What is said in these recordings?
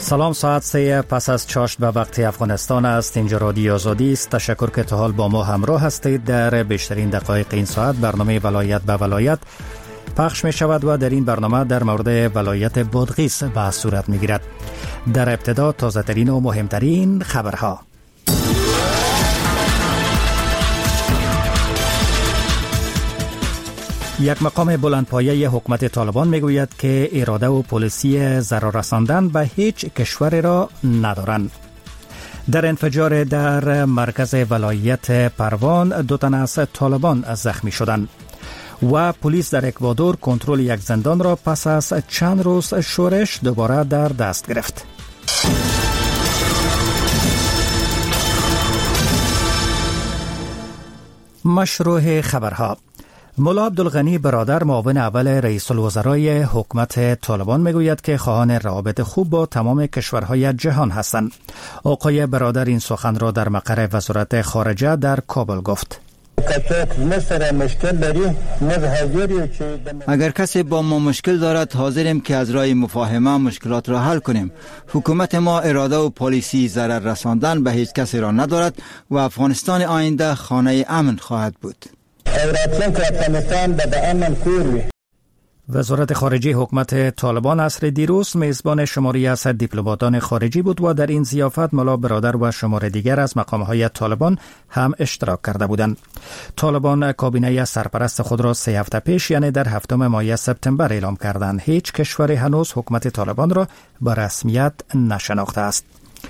سلام، ساعت 3 پس از چاشت به وقت افغانستان است. اینجا رادیو آزادی است. تشکر که تا حال با ما همراه هستید. در بیشترین دقایق این ساعت برنامه ولایت به ولایت پخش می شود و در این برنامه در مورد ولایت بادغیس بحث صورت می گیرد. در ابتدا تازه ترین و مهمترین خبرها. یک مقام بلندپایه حکومت طالبان میگوید که اراده و پالیسی ضرر رساندن به هیچ کشور را ندارند. در انفجار در مرکز ولایت پروان 2 تن از طالبان زخمی شدند. و پلیس در اکوادور کنترل یک زندان را پس از چند روز شورش دوباره در دست گرفت. مشروع خبرها. ملا عبدالغنی برادر معاون اول رئیس الوزرای حکومت طالبان میگوید که خواهان روابط خوب با تمام کشورهای جهان هستند. آقای برادر این سخن را در مقر وزارت خارجه در کابل گفت. اگر کسی با ما مشکل دارد حاضریم که از راه مفاهمه مشکلات را حل کنیم. حکومت ما اراده و پالیسی ضرر رساندن به هیچ کسی را ندارد و افغانستان آینده خانه امن خواهد بود. وزارت خارجه حکومت طالبان عصر دیروز میزبان شماری از دیپلماتان خارجی بود و در این ضیافت ملا برادر و شمار دیگر از مقامهای طالبان هم اشتراک کرده بودند. طالبان کابینه سرپرست خود را 3 هفته پیش یعنی در 7 ماه سپتامبر اعلام کردند. هیچ کشور هنوز حکومت طالبان را به رسمیت نشناخته است.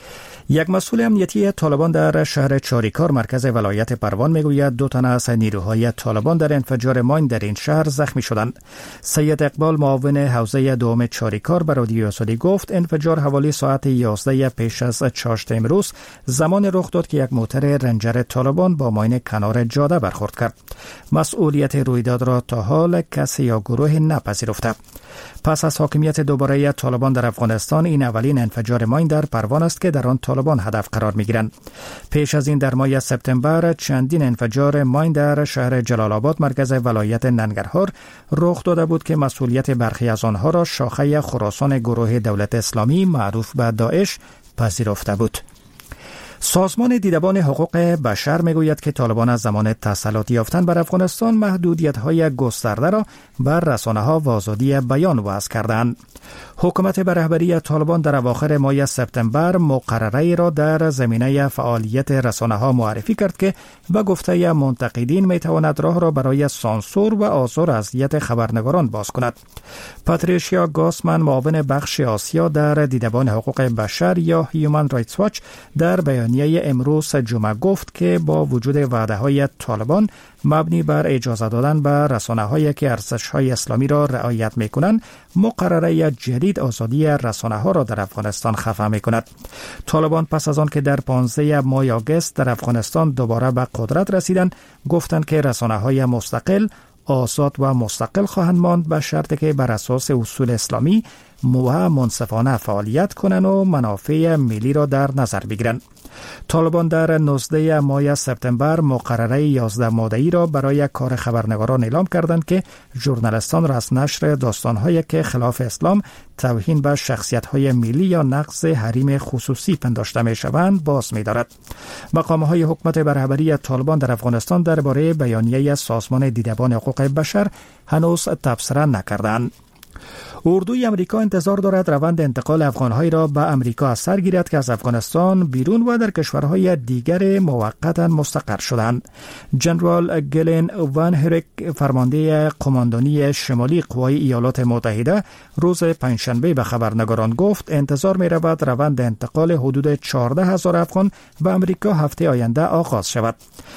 یک مسئول امنیتی طالبان در شهر چاریکار مرکز ولایت پروان میگوید 2 تن از نیروهای طالبان در انفجار ماین در این شهر زخمی شدند. سید اقبال معاون حوزه دوم چاریکار به رادیو آزادی گفت انفجار حوالی ساعت 11 پیش از چاشت امروز زمان رخ داد که یک موتر رنجر طالبان با ماین کنار جاده برخورد کرد. مسئولیت رویداد را تا حال کسی یا گروه نپذیرفته. پس از حاکمیت دوباره طالبان در افغانستان این اولین انفجار ماین در پروان است که در آن طالبان هدف قرار می‌گیرند. پیش از این در ماه سپتامبر چندین انفجار ماین در شهر جلال آباد مرکز ولایت ننگرهار رخ داده بود که مسئولیت برخی از آنها را شاخه خراسان گروه دولت اسلامی معروف به داعش پذیرفته بود. سازمان دیدبان حقوق بشر میگوید که طالبان از زمان تسلط یافتن بر افغانستان محدودیت‌های گسترده را بر رسانه‌ها و آزادی بیان وضع کردند. حکومت به رهبری طالبان در اواخر ماه سپتامبر مقرره‌ای را در زمینه فعالیت رسانه‌ها معرفی کرد که به گفته منتقدین میتواند راه را برای سانسور و آزار اذیت خبرنگاران باز کند. پاتریشیا گاسمن معاون بخش آسیا در دیدبان حقوق بشر یا هیومن رایتس واچ در بیانیه امروز جمعه گفت که با وجود وعده‌های طالبان مبنی بر اجازه دادن به رسانه‌هایی که ارزش‌های اسلامی را رعایت می‌کنند، مقرره جدید آزادی رسانه‌ها را در افغانستان خفه می‌کند. طالبان پس از آن که در 15 ماه آگوست در افغانستان دوباره به قدرت رسیدند، گفتند که رسانه‌های مستقل، آزاد و مستقل خواهند ماند به شرطی که بر اساس اصول اسلامی و منصفانه فعالیت کنند و منافع ملی را در نظر بگیرند. طالبان در 19 ماه سپتامبر مقرره 11 ماده‌ای را برای کار خبرنگاران اعلام کردند که ژورنالیستان را از نشر داستان‌هایی که خلاف اسلام، توهین به شخصیت‌های ملی یا نقض حریم خصوصی پنداشته می‌شوند باز می‌دارد. مقام‌های حکومت به رهبری طالبان در افغانستان درباره بیانیه سازمان دیدبان حقوق بشر هنوز تبصره نکردند. اردوی امریکا انتظار دارد روند انتقال افغان‌هایی را به امریکا از سر گیرد که از افغانستان بیرون و در کشورهای دیگر موقتا مستقر شدند. جنرال گلن وان هریک فرمانده قماندانی شمالی قوای ایالات متحده روز پنجشنبه به خبرنگاران گفت انتظار می‌رود روند انتقال حدود 14,000 افغان به امریکا هفته آینده آغاز شود.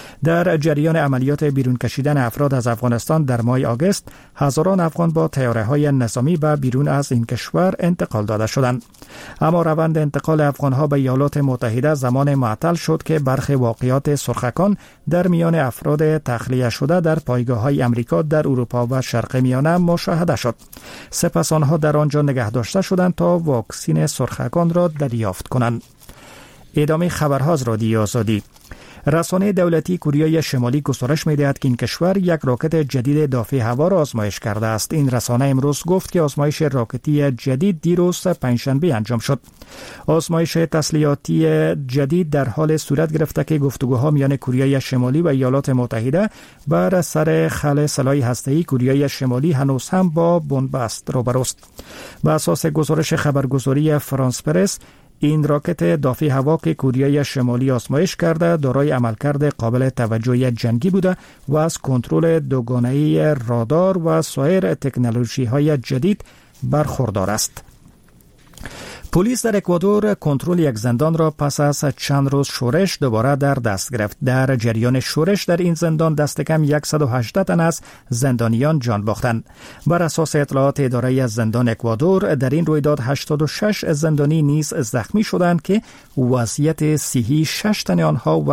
در جریان عملیات بیرون کشیدن افراد از افغانستان در ماه آگوست هزاران افغان با طیاره‌های نظامی به بیرون از این کشور انتقال داده شدند. اما روند انتقال افغانها به ایالات متحده زمان معطل شد که برخی واقعات سرخکان در میان افراد تخلیه شده در پایگاه‌های امریکا در اروپا و شرق میانه مشاهده شد. سپس آنها در آنجا نگه داشته شدند تا واکسین سرخکان را دریافت کنند. ادامه خبرها از رادیو آزادی. رسانه دولتی کره شمالی گزارش می‌دهد که این کشور یک راکت جدید دافع هوا را آزمایش کرده است. این رسانه امروز گفت که آزمایش راکتی جدید دیروز پنجشنبه انجام شد. آزمایش تسلیحاتی جدید در حال صورت گرفته که گفتگوها میان کره شمالی و ایالات متحده بر سر خلع سلاح هسته‌ای کره شمالی هنوز هم با بنبست روبروست. بر اساس گزارش خبرگزاری فرانس پرس، این راکت دافع هوا که کره شمالی آزمایش کرده دارای عملکرد قابل توجه جنگی بوده و از کنترل دوگانه‌ای رادار و سایر تکنولوژی‌های جدید برخوردار است. پلیس در اکوادور کنترل یک زندان را پس از چند روز شورش دوباره در دست گرفت. در جریان شورش در این زندان دست کم 118 تن از زندانیان جان باختند. بر اساس اطلاعات اداره زندان اکوادور، در این رویداد 86 زندانی نیز زخمی شدند که وضعیت صحی 6 تن آنها